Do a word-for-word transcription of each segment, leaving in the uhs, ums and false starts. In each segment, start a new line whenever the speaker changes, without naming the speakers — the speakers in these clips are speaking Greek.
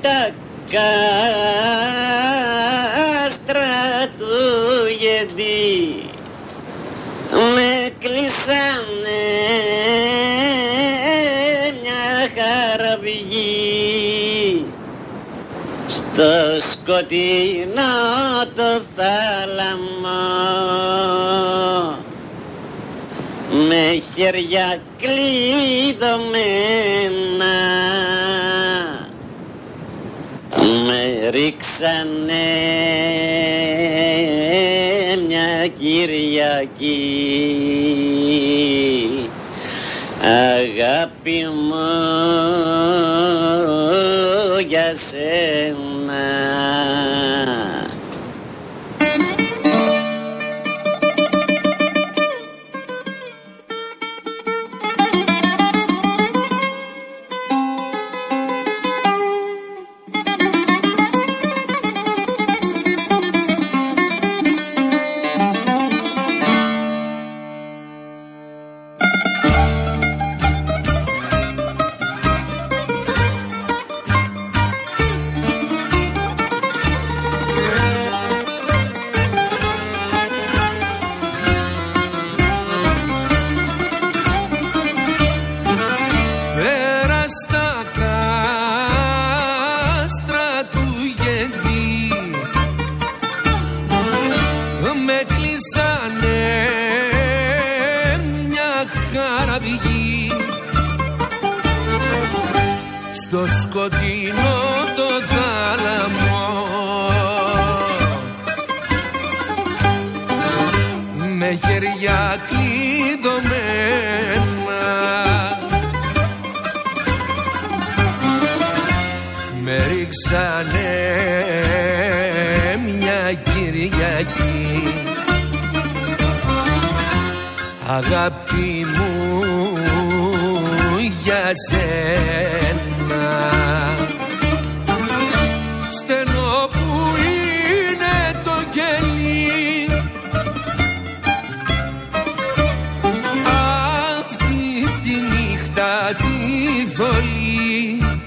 τα κάστρα του γεντή με κλείσανε μια χαραυγή στο σκοτεινό το θάλαμο με χέρια κλειδωμένα με ρίξανε μια Κυριακή, αγάπη μου για σένα.
Στο σκοτεινό το θάλαμο με χέρια κλειδωμένα με ρίξανε μια Κυριακή, αγάπη μου για σένα. Στενό που είναι το κελί, αυτή τη νύχτα τη θολή,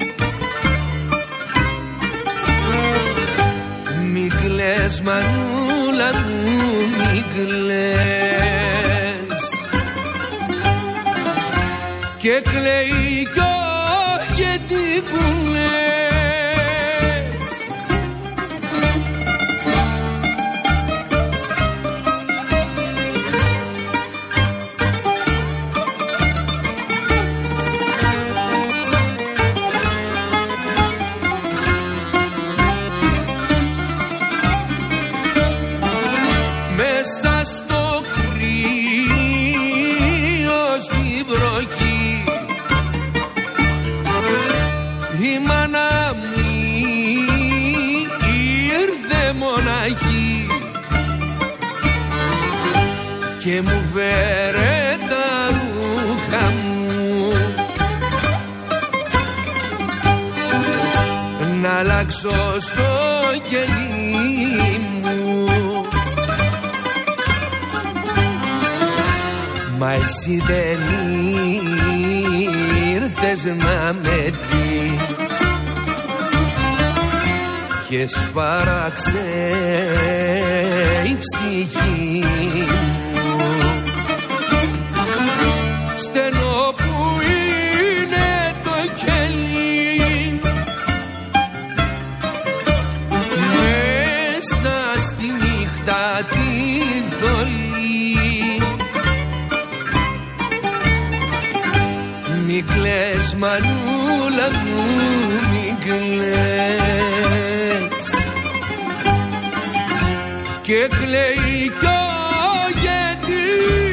μη κλαις μανούλα μου, μη κλαις, και κλαίει κι γιατί κουνές. Μέσα στο κρύο στην βροχή η μάνα μου ήρθε μοναχή και μου φέρε τα ρούχα μου να αλλάξω στο κελί μου. Μα εσύ δεν ήρθες να με δεις και σπάραξε η ψυχή μου. Στενό που είναι το κελί, μέσα στη νύχτα τη θολή, μη κλαις μανούλα μου, μη κλαις, και κλαίει κι ο γιατί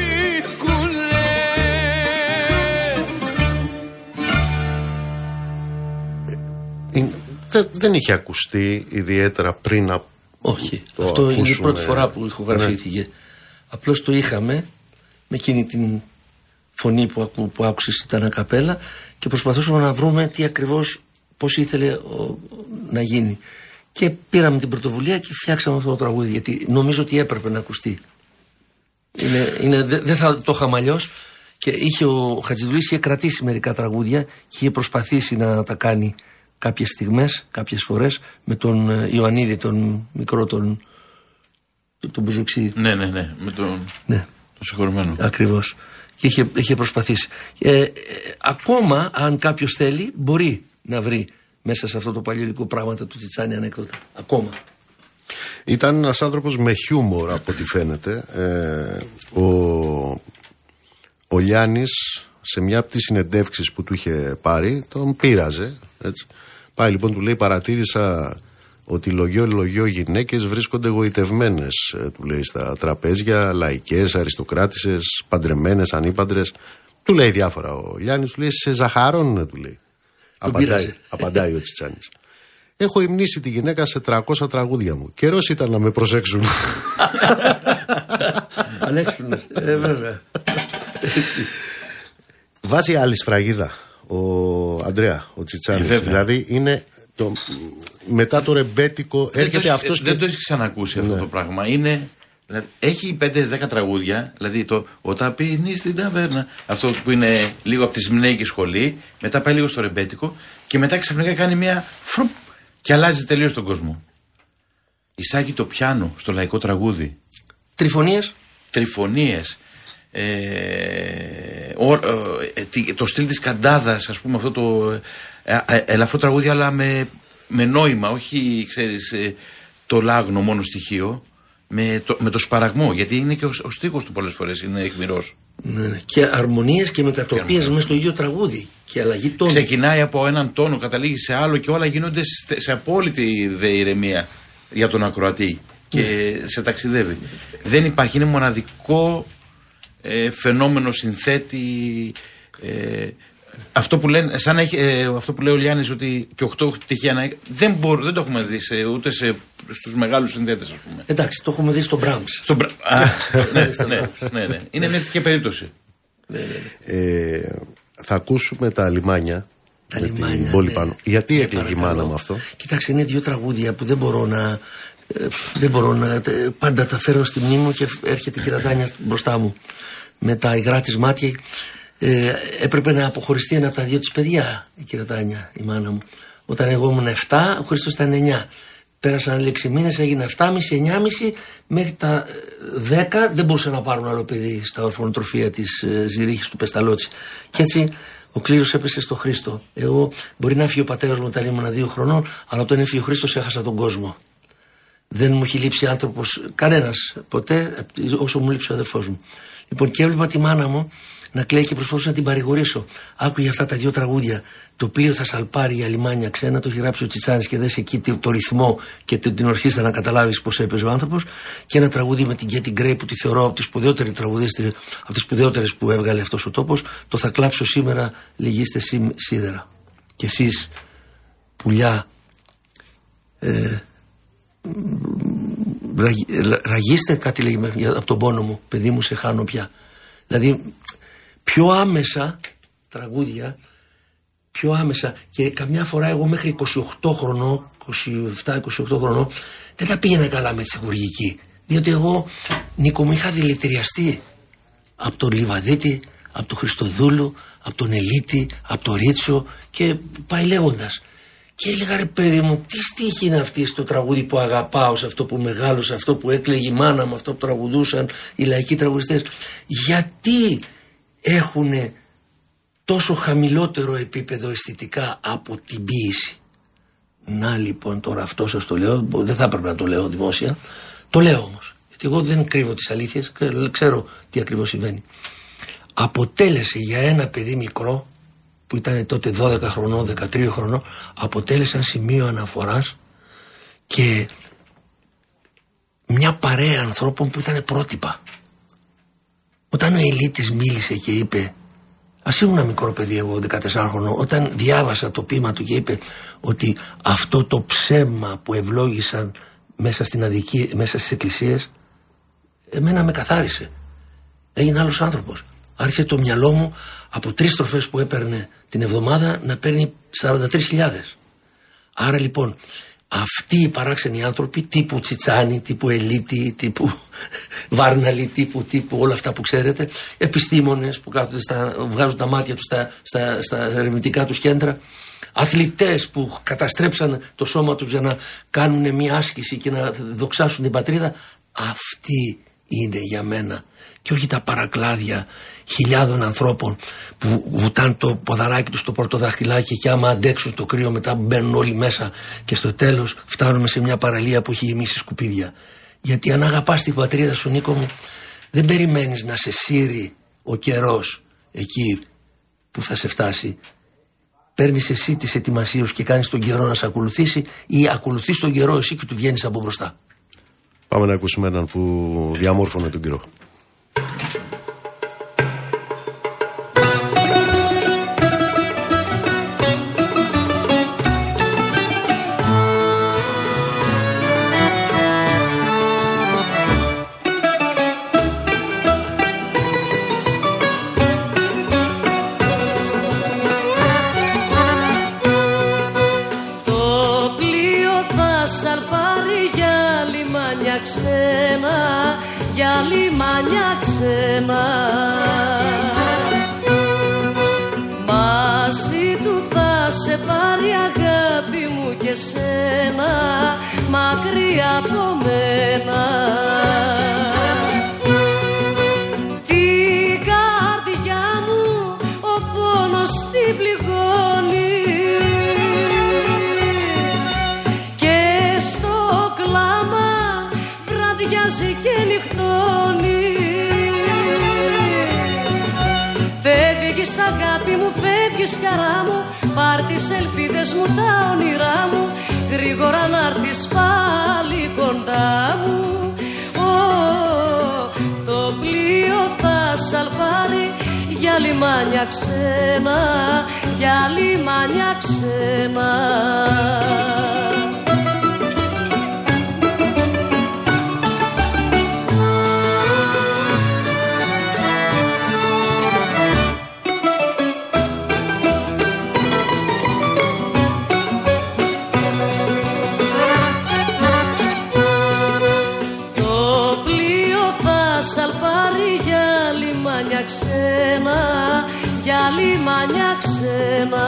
κουλές.
Δεν, δεν είχε ακουστεί ιδιαίτερα πριν από.
Όχι, αυτό ακούσουμε. Είναι η πρώτη φορά που ηχογραφήθηκε. Ναι. Απλώς το είχαμε με εκείνη την φωνή που, ακού, που άκουσες, ήταν ακαπέλα, και προσπαθούσαμε να βρούμε τι ακριβώς, πώς ήθελε ο, να γίνει. Και πήραμε την πρωτοβουλία και φτιάξαμε αυτό το τραγούδι, γιατί νομίζω ότι έπρεπε να ακουστεί. Είναι, είναι, δεν δε θα το είχαμε αλλιώς. Και είχε ο Χατζηδουλής είχε κρατήσει μερικά τραγούδια και είχε προσπαθήσει να τα κάνει κάποιες στιγμές, κάποιες φορές με τον Ιωαννίδη, τον μικρό, τον, τον Μπουζουξή.
Ναι, ναι, ναι, με τον,
ναι.
τον συγχωρημένο.
Ακριβώς. Και είχε, είχε προσπαθήσει. Ε, ε, ακόμα, αν κάποιος θέλει, μπορεί να βρει μέσα σε αυτό το παλιωλικό πράγματα του Τσιτσάνι ανέκδοτα. Ακόμα.
Ήταν ένας άνθρωπος με χιούμορ, από ό,τι φαίνεται. Ε, ο, ο Λιάννης, σε μια από τις συνεντεύξεις που του είχε πάρει, τον πείραζε. Έτσι. Πάει λοιπόν, του λέει, παρατήρησα ότι λογιό λογιό γυναίκες βρίσκονται γοητευμένες, του λέει, στα τραπέζια, λαϊκές, αριστοκράτισσες, παντρεμένες, ανήπαντρες. Του λέει διάφορα ο Λιάννης, του λέει, σε ζαχαρώνουν, του λέει. Απαντάει, απαντάει ο Τσιτσάνης. Έχω υμνήσει τη γυναίκα σε τριακόσια τραγούδια μου. Καιρός ήταν να με προσέξουν.
Ανέξυπνος. Ε, βέβαια.
Βάζει άλλη σφραγίδα ο Ανδρέα, ο Τσιτσάνης. Ε, δηλαδή είναι το, μετά το ρεμπέτικο έρχεται
το,
αυτός.
Δεν
και...
το έχει ξανακούσει αυτό, ναι, το πράγμα. Είναι, δηλαδή, έχει πέντε δέκα τραγούδια. Δηλαδή το «Ο ταπεινή στην ταβέρνα», αυτό που είναι λίγο από τη Σμηνέικη σχολή. Μετά πάει λίγο στο ρεμπέτικο. Και μετά ξαφνικά κάνει μια φρουπ και αλλάζει τελείως τον κόσμο. Εισάγει το πιάνο στο λαϊκό τραγούδι.
Τριφωνίες.
Τριφωνίες. Ε, ο, ε, το στυλ της καντάδας, ας πούμε, αυτό το ε, ε, ελαφρό τραγούδι, αλλά με, με νόημα, όχι, ξέρεις, ε, το λάγνο μόνο στοιχείο, με το, με το σπαραγμό, γιατί είναι και ο, ο στίχος του πολλές φορές είναι εχμηρός.
Ναι, και αρμονίες και μετατοπίες μέσα στο ίδιο τραγούδι και αλλαγή τόνου.
Ξεκινάει από έναν τόνο, καταλήγει σε άλλο και όλα γίνονται σε, σε απόλυτη δε ηρεμία για τον ακροατή και mm. σε ταξιδεύει. Δεν υπάρχει, είναι μοναδικό ε, φαινόμενο συνθέτη. Ε, αυτό που, λένε, σαν έχει, ε, αυτό που λέει ο Λιάννης, ότι και οκτώ τυχαία να έχει, δεν, μπορώ, δεν το έχουμε δει σε, ούτε σε, στους μεγάλους συνθέτες, ας πούμε.
Εντάξει, το έχουμε δει στο Μπραμς.
Στο Μπρα... ναι, ναι, ναι, ναι. Είναι μια τέτοια περίπτωση.
Ναι, ναι, ναι.
Ε, θα ακούσουμε τα λιμάνια.
Τα
με
λιμάνια,
την πόλη
ναι.
πάνω. Γιατί
Ναι,
έκλαιγε η μάνα μου αυτό?
Κοιτάξτε, είναι δύο τραγούδια που δεν μπορώ να. Ε, δεν μπορώ να. Ε, πάντα τα φέρνω στη μνήμη μου και έρχεται η Κερατάνια μπροστά μου. Με τα υγρά της μάτια. Ε, έπρεπε να αποχωριστεί ένα από τα δύο της παιδιά η Κερατάνια, η μάνα μου. Όταν εγώ ήμουν επτά, ο Χρήστος ήταν εννιά. Πέρασαν έξι μήνες, έγινε επτά και μισή, εννιά και μισή, μέχρι τα δέκα δεν μπορούσαν να πάρουν άλλο παιδί στα ορφανοτροφία της ε, Ζηρίχης του Πεσταλότσι. Και έτσι ο κλήρος έπεσε στο Χρήστο. Εγώ, μπορεί να φύγει ο πατέρας μου όταν ήμουν δύο χρονών, αλλά όταν έφυγε ο Χρήστος έχασα τον κόσμο. Δεν μου έχει λείψει άνθρωπος κανένας ποτέ, όσο μου λείψει ο αδερφός μου. Λοιπόν, και έβλεπα τη μάνα μου να κλαίει και προσπαθούσα να την παρηγορήσω. Άκουγε αυτά τα δύο τραγούδια. Το πλοίο θα σαλπάρει για λιμάνια ξένα, το έχει γράψει ο Τσιτσάνης και δες εκεί το ρυθμό και την ορχήστρα να καταλάβεις πώς έπαιζε ο άνθρωπος. Και ένα τραγούδι με την Γκέτι Γκρέι που τη θεωρώ από τις σπουδαιότερες τραγουδίστριες, από τις σπουδαιότερες που έβγαλε αυτός ο τόπος. Το θα κλάψω σήμερα, λυγίστε σίδερα. Και εσείς, πουλιά, ε, ραγίστε, κάτι λέει από τον πόνο μου, παιδί μου, σε χάνω πια. Δηλαδή, πιο άμεσα τραγούδια, πιο άμεσα, και καμιά φορά εγώ μέχρι είκοσι οκτώ χρονών, είκοσι επτά είκοσι οκτώ χρονών, δεν τα πήγαινα καλά με τη χορηγική. Διότι εγώ, Νίκο μου, είχα δηλητηριαστεί από τον Λιβαδίτη, από τον Χριστοδούλου, από τον Ελίτη, από τον Ρίτσο και πάει λέγοντας. Και έλεγα, ρε παιδί μου, τι στίχη είναι αυτή στο τραγούδι που αγαπάω, σε αυτό που μεγάλωσα, αυτό που έκλαιγε η μάνα μου, αυτό που τραγουδούσαν οι λαϊκοί τραγουδιστές. Γιατί έχουν τόσο χαμηλότερο επίπεδο αισθητικά από την ποίηση? Να λοιπόν, τώρα αυτό σας το λέω, δεν θα έπρεπε να το λέω δημόσια, το λέω όμως, γιατί εγώ δεν κρύβω τις αλήθειες, ξέρω τι ακριβώς συμβαίνει. Αποτέλεσε για ένα παιδί μικρό, που ήταν τότε δώδεκα χρονών, δεκατρία χρονών, αποτέλεσαν σημείο αναφοράς και μια παρέα ανθρώπων που ήταν πρότυπα. Όταν ο Ελίτης μίλησε και είπε, ας ήμουν ένα μικρό παιδί εγώ, δεκατέσσερα χρονών, όταν διάβασα το ποίημα του και είπε ότι αυτό το ψέμα που ευλόγησαν μέσα, στην αδική, μέσα στις εκκλησίες, εμένα με καθάρισε. Έγινε άλλος άνθρωπος. Άρχισε το μυαλό μου από τρεις στροφές που έπαιρνε την εβδομάδα να παίρνει σαράντα τρεις χιλιάδες. Άρα λοιπόν αυτοί οι παράξενοι άνθρωποι τύπου Τσιτσάνη, τύπου Ελίτη, τύπου Βάρναλη, τύπου, τύπου όλα αυτά που ξέρετε, επιστήμονες που κάθονται στα, βγάζουν τα μάτια τους στα, στα, στα ερευνητικά τους κέντρα, αθλητές που καταστρέψαν το σώμα τους για να κάνουν μια άσκηση και να δοξάσουν την πατρίδα. Αυτοί είναι για μένα και όχι τα παρακλάδια χιλιάδων ανθρώπων που βουτάνε το ποδαράκι τους στο πορτοδαχτυλάκι και άμα αντέξουν το κρύο μετά μπαίνουν όλοι μέσα και στο τέλος φτάνουμε σε μια παραλία που έχει γεμίσει σκουπίδια. Γιατί αν αγαπάς την πατρίδα σου, Νίκο μου, δεν περιμένεις να σε σύρει ο καιρός εκεί που θα σε φτάσει. Παίρνεις εσύ τις ετοιμασίες σου και κάνεις τον καιρό να σε ακολουθήσει ή ακολουθείς τον καιρό εσύ και του βγαίνεις από μπροστά.
Πάμε να ακούσουμε έναν που διαμόρφωνε τον καιρό.
Ξένα, για λιμάνια ξένα, μαζί του θα σε πάρει αγάπη μου και σένα, μακριά από μένα. Την καρδιά μου ο πόνος την πληγώνει και στο κλάμα και νυχτώνει. Φεύγεις αγάπη μου, φεύγεις χαρά μου, πάρ' τις ελπίδες μου, τα όνειρά μου, γρήγορα να'ρθεις πάλι κοντά μου. Oh, το πλοίο θα σαλπάρει για λιμάνια ξένα, για λιμάνια ξένα. Ξένα, για λιμάνια ξένα,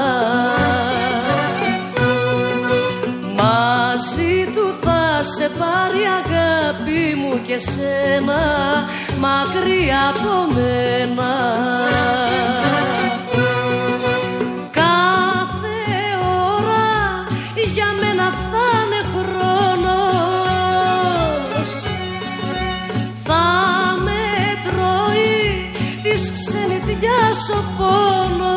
μαζί του θα σε πάρει αγάπη μου και σένα, μακριά από μένα. Κάθε ώρα για μένα θα είναι χρόνος, θα με τρώει της ξενιτιάς ο πόνος.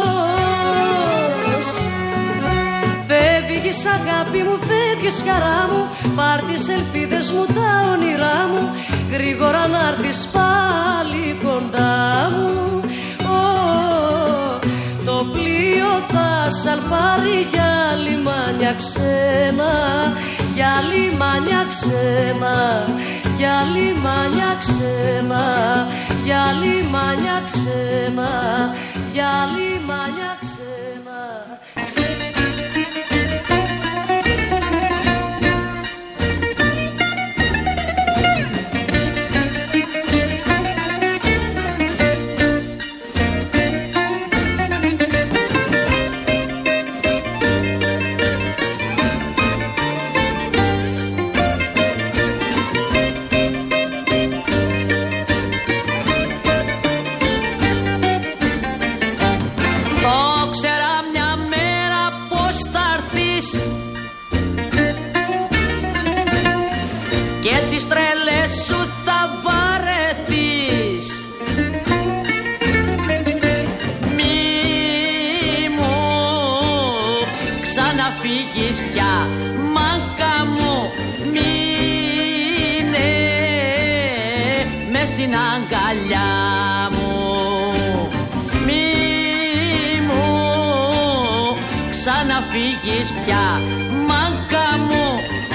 Φεύγεις αγάπη μου, φεύγεις χαρά μου, πάρ' τις ελπίδες μου, τα όνειρά μου, γρήγορα να'ρθεις πάλι κοντά μου. Oh, το πλοίο θα σαλπάρει για λιμάνια ξένα, για λιμάνια ξένα, για λιμάνια ξένα, για λιμάνια ξένα, για λιμάνια ξένα.
Φύγεις πια, μάκα μου, μείνε μες στην αγκαλιά μου. Μη μου ξαναφύγεις πια, μάκα μου,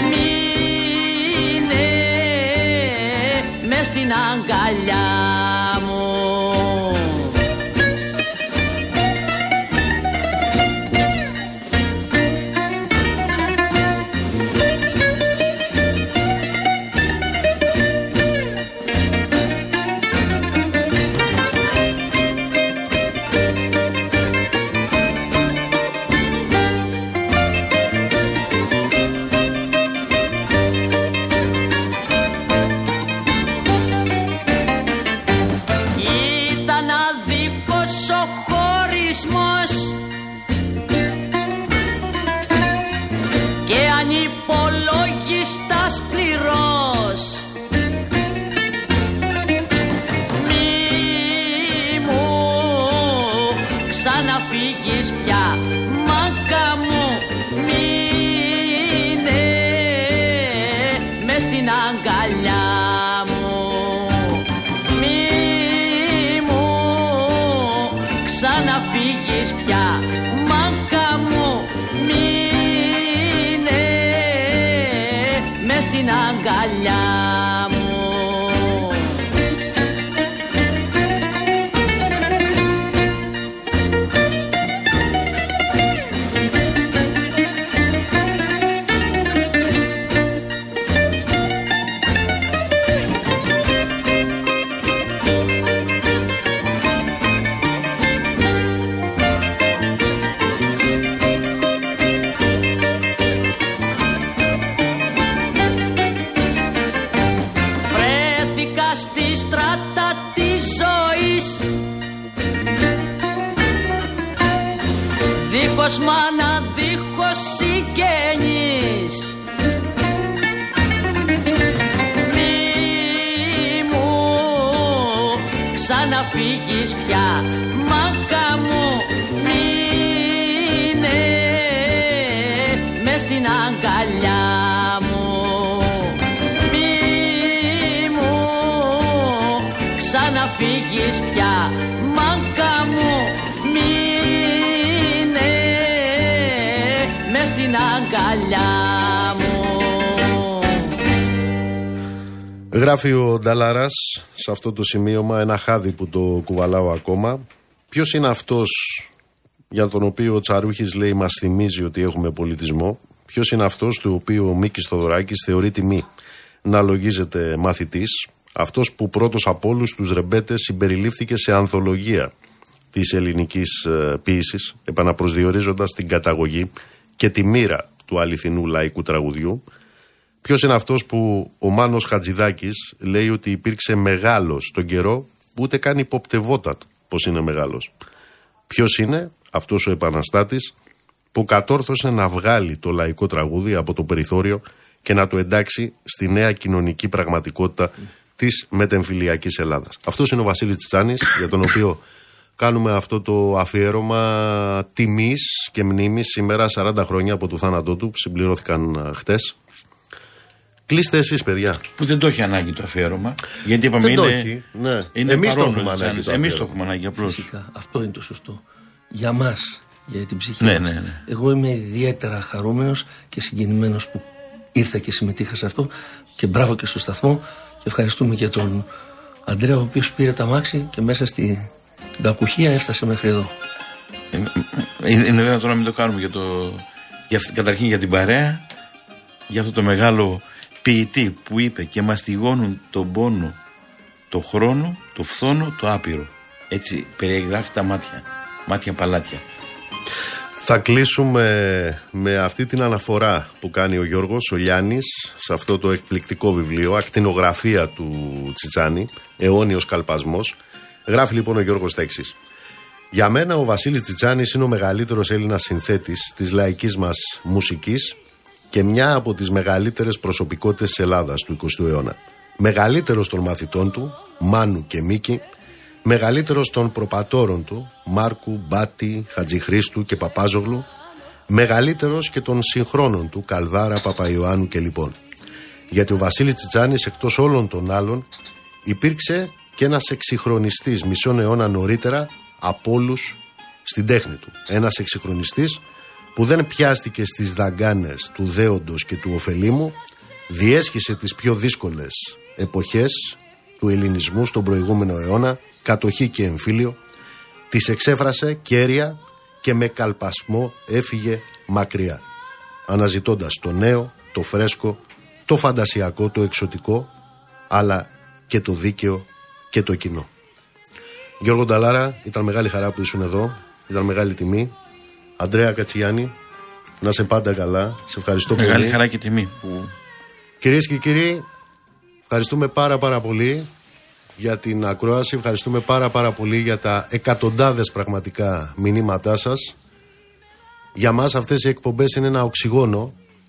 μείνε μες στην αγκαλιά μου. ανυπολόγιστα σκληρός. Μη μου ξαναφύγεις πια, μάκα μου, μείνε μες στην αγκαλιά μου. Μη μου ξαναφύγεις πια, μάκα μου, μείνε μες στην αγκαλιά μου. Στη στράτα της ζωής, δίχως μάνα, δίχως συγγενείς. Μη μου ξαναφύγεις πια, μάκα μου, μείνε μες στην αγκαλιά μου. Ξαναφύγεις πια, μάκα μου, μείνε μες στην αγκαλιά μου.
Γράφει ο Νταλάρας σε αυτό το σημείωμα, ένα χάδι που το κουβαλάω ακόμα. Ποιος είναι αυτός για τον οποίο ο Τσαρούχης λέει μας θυμίζει ότι έχουμε πολιτισμό? Ποιος είναι αυτός του οποίου ο Μίκης Θοδωράκης θεωρεί τιμή να λογίζεται μαθητής? Αυτός που πρώτος από όλους τους ρεμπέτες συμπεριλήφθηκε σε ανθολογία της ελληνικής ποίησης, επαναπροσδιορίζοντας την καταγωγή και τη μοίρα του αληθινού λαϊκού τραγουδιού. Ποιος είναι αυτός που ο Μάνος Χατζηδάκης λέει ότι υπήρξε μεγάλος στον καιρό που ούτε καν υποπτευόταν πως είναι μεγάλος? Ποιος είναι αυτός ο επαναστάτης που κατόρθωσε να βγάλει το λαϊκό τραγούδι από το περιθώριο και να το εντάξει στη νέα κοινωνική πραγματικότητα της μετεμφυλιακής Ελλάδας? Αυτός είναι ο Βασίλης Τσιτσάνης, για τον οποίο κάνουμε αυτό το αφιέρωμα τιμής και μνήμης σήμερα, σαράντα χρόνια από το θάνατό του, που συμπληρώθηκαν χτες. Κλείστε εσείς, παιδιά.
Που δεν το έχει ανάγκη το αφιέρωμα. Γιατί είπαμε
δεν
είναι,
το έχει, ναι.
είναι
Εμείς το
παρόν,
έχουμε ανάγκη.
Εμείς το έχουμε ανάγκη απλώς.
Φυσικά, αυτό είναι το σωστό. Για μας, για την ψυχή
ναι,
μας.
ναι, ναι.
Εγώ είμαι ιδιαίτερα χαρούμενος και συγκινημένος που ήρθα και συμμετείχα σε αυτό, και μπράβο και στο σταθμό, και ευχαριστούμε και τον Αντρέα, ο οποίος πήρε τα μάξι και μέσα στην κακουχία έφτασε μέχρι εδώ.
Είναι, είναι δυνατόν να μην το κάνουμε για το, για, καταρχήν για την παρέα, για αυτό το μεγάλο ποιητή που είπε και μαστιγώνουν τον πόνο, το χρόνο, το φθόνο, το άπειρο. Έτσι περιγράφει τα μάτια, μάτια παλάτια.
Θα κλείσουμε με αυτή την αναφορά που κάνει ο Γιώργος ο Λιάννης σε αυτό το εκπληκτικό βιβλίο, ακτινογραφία του Τσιτσάνη, αιώνιος καλπασμός. Γράφει λοιπόν ο Γιώργος τα εξής: για μένα ο Βασίλης Τσιτσάνης είναι ο μεγαλύτερος Έλληνας συνθέτης της λαϊκής μας μουσικής και μια από τις μεγαλύτερες προσωπικότητες της Ελλάδας του εικοστού αιώνα. Μεγαλύτερος των μαθητών του, Μάνου και Μίκη, μεγαλύτερος των προπατόρων του, Μάρκου, Μπάτη, Χατζηχρήστου και Παπάζογλου, μεγαλύτερος και των συγχρόνων του, Καλδάρα, Παπαϊωάννου και λοιπόν. Γιατί ο Βασίλης Τσιτσάνης, εκτός όλων των άλλων, υπήρξε και ένας εξυγχρονιστής μισόν αιώνα νωρίτερα από όλους στην τέχνη του. Ένας εξυγχρονιστής που δεν πιάστηκε στις δαγκάνες του δέοντος και του ωφελήμου, διέσχισε τις πιο δύσκολες εποχές του ελληνισμού στον προηγούμενο αιώνα, κατοχή και εμφύλιο, τις εξέφρασε κέρια και με καλπασμό έφυγε μακριά, αναζητώντας το νέο, το φρέσκο, το φαντασιακό, το εξωτικό, αλλά και το δίκαιο και το κοινό. Γιώργο Νταλάρα, ήταν μεγάλη χαρά που ήσουν εδώ, ήταν μεγάλη τιμή. Αντρέα Κατσιάνη, να σε πάντα καλά, σε ευχαριστώ πολύ.
Μεγάλη χαρά και τιμή που...
Κυρίες και κύριοι, ευχαριστούμε πάρα πάρα πολύ για την ακρόαση, ευχαριστούμε πάρα πάρα πολύ για τα εκατοντάδες πραγματικά μηνύματά σας. Για μας αυτές οι εκπομπές είναι ένα οξυγόνο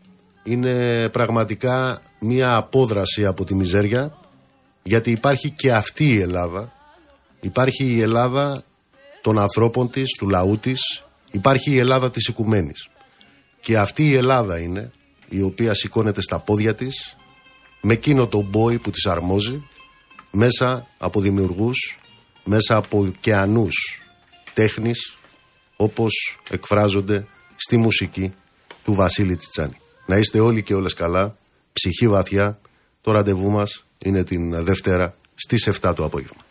είναι πραγματικά μια απόδραση από τη μιζέρια, γιατί υπάρχει και αυτή η Ελλάδα. Υπάρχει η Ελλάδα των ανθρώπων της, του λαού της, υπάρχει η Ελλάδα της οικουμένης. Και αυτή η Ελλάδα είναι η οποία σηκώνεται στα πόδια της με εκείνο το μπόι που της αρμόζει, μέσα από δημιουργούς, μέσα από ωκεανούς τέχνης, όπως εκφράζονται στη μουσική του Βασίλη Τσιτσάνη. Να είστε όλοι και όλες καλά, ψυχή βαθιά. Το ραντεβού μας είναι την Δευτέρα στις εφτά το απόγευμα.